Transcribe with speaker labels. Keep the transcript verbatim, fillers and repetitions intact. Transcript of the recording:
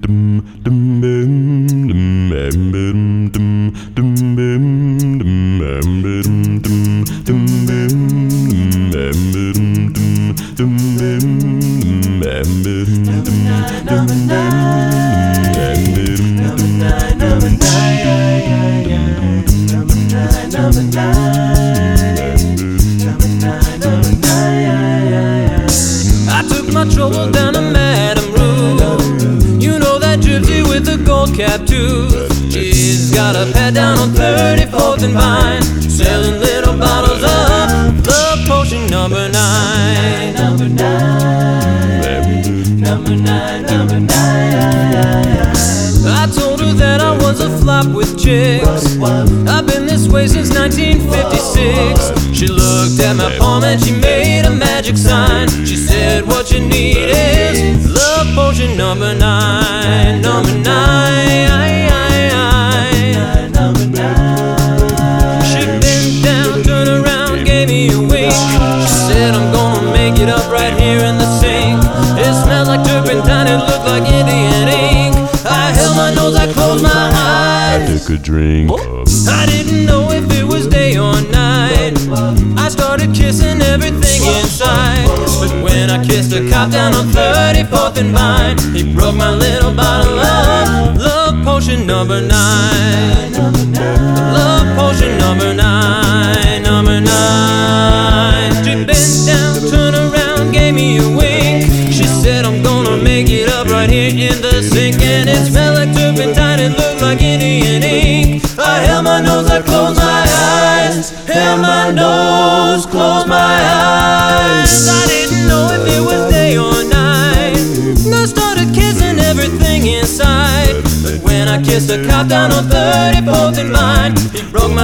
Speaker 1: I took my trouble down to Madame Rue. You know that gypsy with the gold cap too. She's got a pad down on thirty-fourth and Vine, selling little bottles of Love Potion number nine. Number nine, number nine, number nine. I told her that I was a flop with chicks. I've been this way since nineteen fifty-six. She looked at my palm and she made a magic sign. She said, what you need is Love Potion number nine. Number nine. Number nine. She bent down, turned around, gave me a wink. She said, I'm gonna make it up right here in the sink. It smells like turpentine, it looked like Indian ink. I held my nose, I closed my eyes.
Speaker 2: I took a drink of.
Speaker 1: I didn't know if it was day or night. I started kissing everything inside. But when I kissed a cop down on thirty-fourth and Vine, he broke my little bottle of Love Potion number nine. Love Potion number nine. Number nine. She bent down, turned around, gave me a wink. She said, I'm gonna make it up right here in the sink. And it smelled like turpentine, it looked like Indian ink. I held my nose, I closed my eyes. Held my nose, closed my eyes. I didn't know if it was day or night. And I started kissing everything inside. But when I kissed a cop down on thirty-fourth and Vine, he broke my